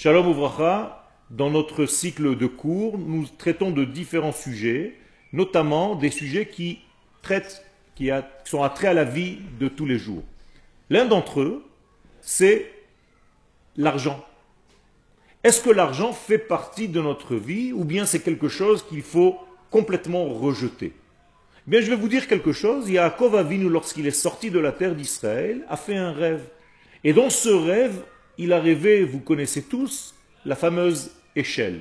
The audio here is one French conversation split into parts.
Shalom Uvracha, dans notre cycle de cours, nous traitons de différents sujets, notamment des sujets qui sont attraits à la vie de tous les jours. L'un d'entre eux, c'est l'argent. Est-ce que l'argent fait partie de notre vie ou bien c'est quelque chose qu'il faut complètement rejeter? Bien, je vais vous dire quelque chose. Yaakov Avinu, lorsqu'il est sorti de la terre d'Israël, a fait un rêve. Et dans ce rêve, il a rêvé, vous connaissez tous, la fameuse échelle.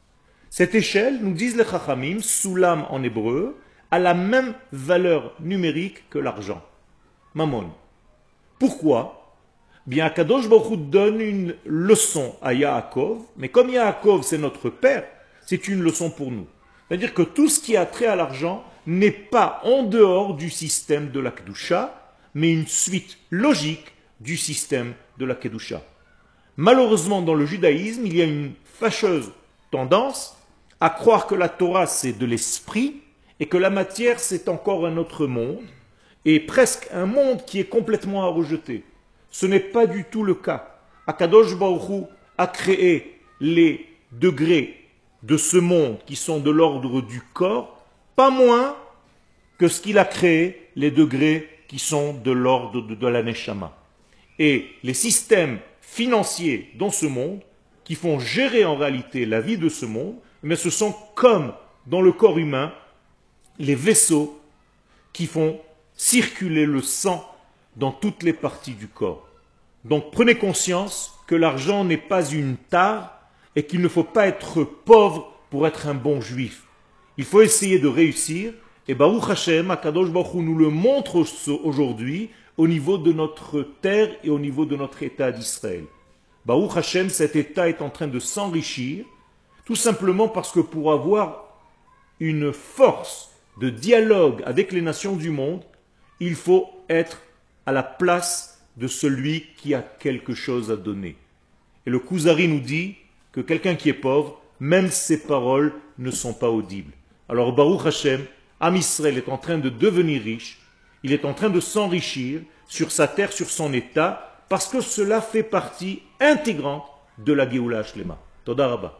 Cette échelle, nous disent les Chachamim, Soulam en hébreu, a la même valeur numérique que l'argent. Mammon. Pourquoi? Bien, Akadosh Baruch Hu donne une leçon à Yaakov, mais comme Yaakov c'est notre père, c'est une leçon pour nous. C'est-à-dire que tout ce qui a trait à l'argent n'est pas en dehors du système de la Kedusha, mais une suite logique du système de la Kedusha. Malheureusement, dans le judaïsme, il y a une fâcheuse tendance à croire que la Torah c'est de l'esprit et que la matière c'est encore un autre monde, et presque un monde qui est complètement à rejeter. Ce n'est pas du tout le cas. Akadosh Baruch Hu a créé les degrés de ce monde qui sont de l'ordre du corps, pas moins que ce qu'il a créé, les degrés qui sont de l'ordre de la Neshama. Et les systèmes financiers dans ce monde, qui font gérer en réalité la vie de ce monde, mais ce sont comme dans le corps humain, les vaisseaux qui font circuler le sang dans toutes les parties du corps. Donc prenez conscience que l'argent n'est pas une tare et qu'il ne faut pas être pauvre pour être un bon juif. Il faut essayer de réussir et Baruch Hashem, Akadosh Baruch Hu nous le montre aujourd'hui au niveau de notre terre et au niveau de notre État d'Israël. Baruch Hashem, cet État est en train de s'enrichir tout simplement parce que pour avoir une force de dialogue avec les nations du monde, il faut être à la place de celui qui a quelque chose à donner. Et le Kuzari nous dit que quelqu'un qui est pauvre, même ses paroles ne sont pas audibles. Alors Baruch Hashem, Am Israël est en train de devenir riche, il est en train de s'enrichir sur sa terre, sur son état, parce que cela fait partie intégrante de la Géoula Shlema. Toda Rabba.